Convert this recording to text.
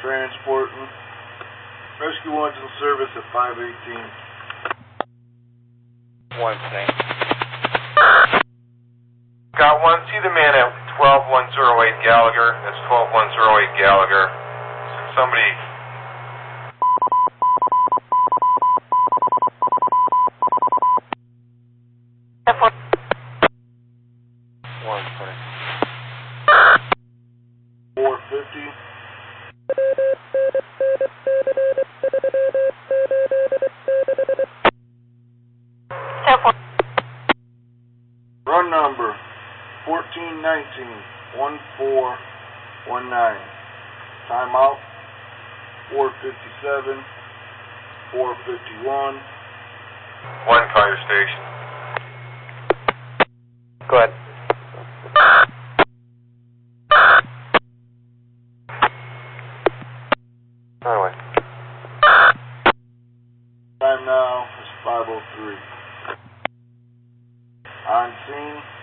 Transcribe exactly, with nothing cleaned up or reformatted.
transporting. Rescue one's in service at five eighteen. One thing. Got one, see the man at twelve one oh eight Gallagher. That's twelve one oh eight Gallagher. Somebody... One thing. four fifty. Run number fourteen nineteen one four one nine. Time out four fifty-seven four fifty-one. One fire station. Go ahead. Highway. Time now is five oh three. On scene.